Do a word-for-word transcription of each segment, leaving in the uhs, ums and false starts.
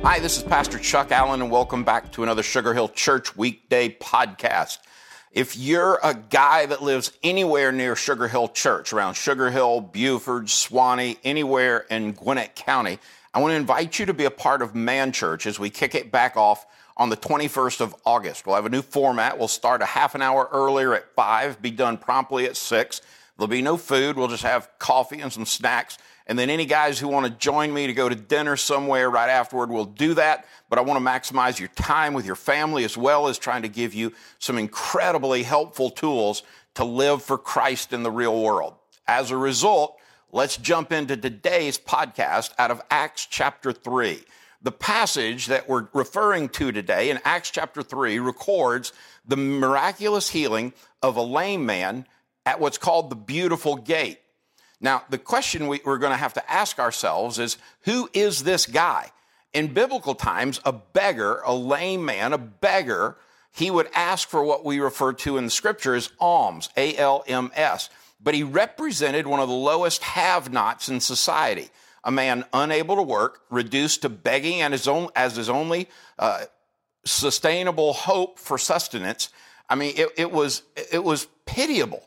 Hi, this is Pastor Chuck Allen, and welcome back to another Sugar Hill Church weekday podcast. If you're a guy that lives anywhere near Sugar Hill Church, around Sugar Hill, Buford, Suwanee, anywhere in Gwinnett County, I want to invite you to be a part of Man Church as we kick it back off on the twenty-first of August. We'll have a new format. We'll start a half an hour earlier at five, be done promptly at six. There'll be no food. We'll just have coffee and some snacks. And then any guys who want to join me to go to dinner somewhere right afterward will do that. But I want to maximize your time with your family as well as trying to give you some incredibly helpful tools to live for Christ in the real world. As a result, let's jump into today's podcast out of Acts chapter three. The passage that we're referring to today in Acts chapter three records the miraculous healing of a lame man at what's called the Beautiful Gate. Now, the question we, we're going to have to ask ourselves is, who is this guy? In biblical times, a beggar, a lame man, a beggar, he would ask for what we refer to in the scripture as alms, A L M S. But he represented one of the lowest have-nots in society, a man unable to work, reduced to begging and his own, as his only uh, sustainable hope for sustenance. I mean, it, it was it was pitiable.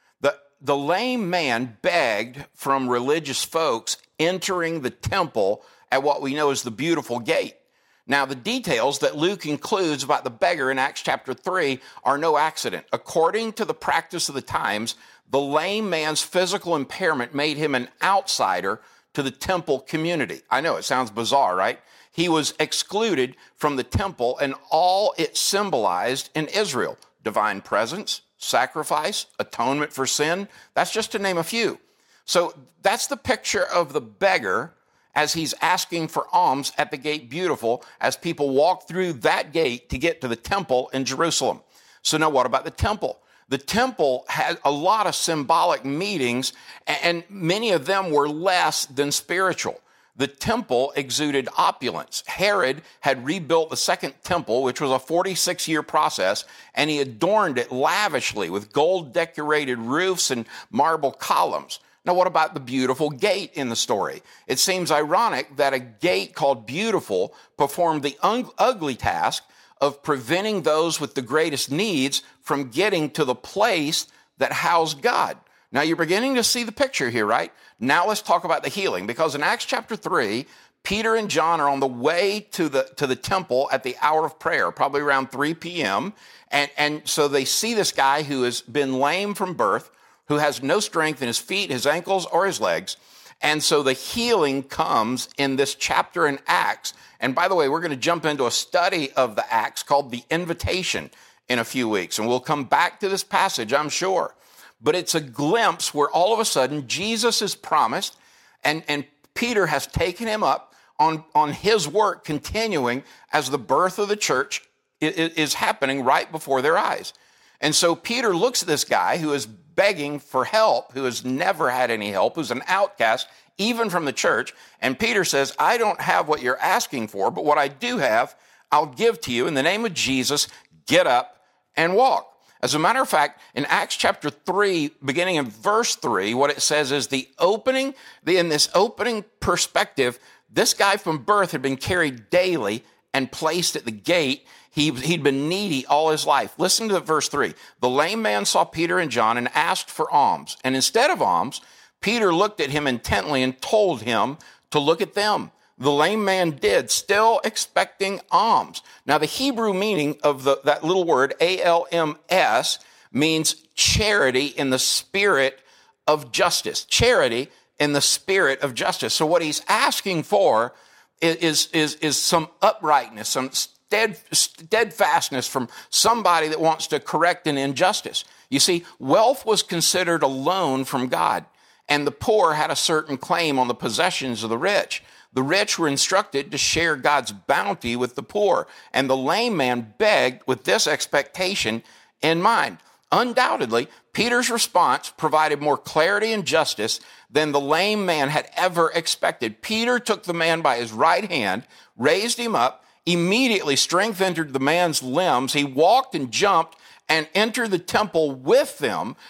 The lame man begged from religious folks entering the temple at what we know as the Beautiful Gate. Now, the details that Luke includes about the beggar in Acts chapter three are no accident. According to the practice of the times, the lame man's physical impairment made him an outsider to the temple community. I know, it sounds bizarre, right? He was excluded from the temple and all it symbolized in Israel: divine presence, sacrifice, atonement for sin. That's just to name a few. So that's the picture of the beggar as he's asking for alms at the Gate Beautiful as people walk through that gate to get to the temple in Jerusalem. So now what about the temple? The temple had a lot of symbolic meanings, and many of them were less than spiritual. The temple exuded opulence. Herod had rebuilt the second temple, which was a forty-six year process, and he adorned it lavishly with gold-decorated roofs and marble columns. Now, what about the Beautiful Gate in the story? It seems ironic that a gate called Beautiful performed the un- ugly task of preventing those with the greatest needs from getting to the place that housed God. Now, you're beginning to see the picture here, right? Now let's talk about the healing, because in Acts chapter three, Peter and John are on the way to the to the temple at the hour of prayer, probably around three p.m., and, and so they see this guy who has been lame from birth, who has no strength in his feet, his ankles, or his legs, and so the healing comes in this chapter in Acts. And by the way, we're going to jump into a study of the Acts called The Invitation in a few weeks, and we'll come back to this passage, I'm sure. But it's a glimpse where all of a sudden Jesus is promised, and, and Peter has taken him up on, on his work continuing as the birth of the church is, is happening right before their eyes. And so Peter looks at this guy who is begging for help, who has never had any help, who's an outcast, even from the church. And Peter says, I don't have what you're asking for, but what I do have, I'll give to you. In the name of Jesus, get up and walk. As a matter of fact, in Acts chapter three, beginning in verse three, what it says is the opening, the, in this opening perspective, this guy from birth had been carried daily and placed at the gate. He, he'd been needy all his life. Listen to verse three. The lame man saw Peter and John and asked for alms. And instead of alms, Peter looked at him intently and told him to look at them. The lame man did, still expecting alms. Now, the Hebrew meaning of the, that little word, A L M S, means charity in the spirit of justice. Charity in the spirit of justice. So what he's asking for is, is, is some uprightness, some stead, steadfastness from somebody that wants to correct an injustice. You see, wealth was considered a loan from God, and the poor had a certain claim on the possessions of the rich. The rich were instructed to share God's bounty with the poor, and the lame man begged with this expectation in mind. Undoubtedly, Peter's response provided more clarity and justice than the lame man had ever expected. Peter took the man by his right hand, raised him up, immediately strength entered the man's limbs. He walked and jumped and entered the temple with them, and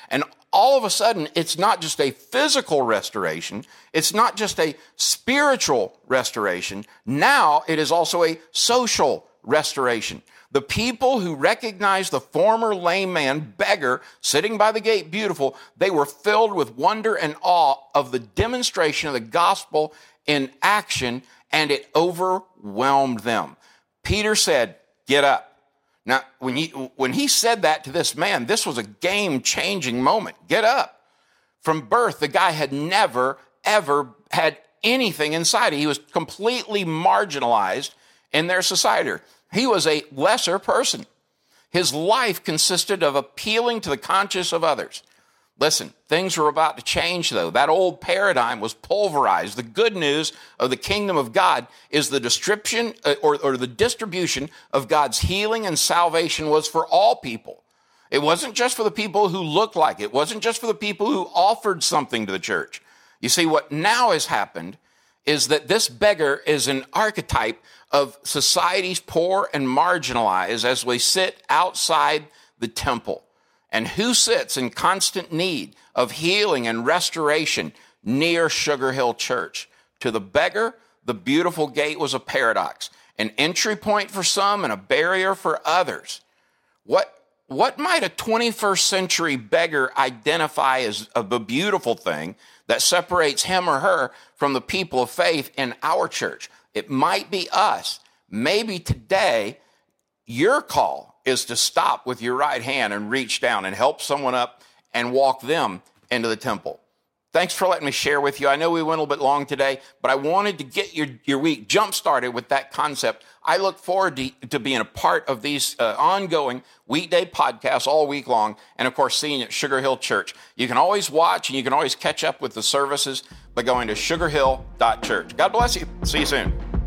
all of a sudden, it's not just a physical restoration. It's not just a spiritual restoration. Now it is also a social restoration. The people who recognized the former lame man, beggar, sitting by the gate beautiful, they were filled with wonder and awe of the demonstration of the gospel in action, and it overwhelmed them. Peter said, get up. Now, when he, when he said that to this man, this was a game-changing moment. Get up. From birth, the guy had never, ever had anything inside. He was completely marginalized in their society. He was a lesser person. His life consisted of appealing to the conscience of others. Listen, things were about to change, though. That old paradigm was pulverized. The good news of the kingdom of God is the description uh, or, or the distribution of God's healing and salvation was for all people. It wasn't just for the people who looked like it. It wasn't just for the people who offered something to the church. You see, what now has happened is that this beggar is an archetype of society's poor and marginalized as we sit outside the temple. And who sits in constant need of healing and restoration near Sugar Hill Church? To the beggar, the beautiful gate was a paradox, an entry point for some and a barrier for others. What, what might a twenty-first century beggar identify as a beautiful thing that separates him or her from the people of faith in our church? It might be us. Maybe today, your call is to stop with your right hand and reach down and help someone up and walk them into the temple. Thanks for letting me share with you. I know we went a little bit long today, but I wanted to get your, your week jump-started with that concept. I look forward to, to being a part of these uh, ongoing weekday podcasts all week long, and of course, seeing you at Sugar Hill Church. You can always watch and you can always catch up with the services by going to sugar hill dot church. God bless you. See you soon.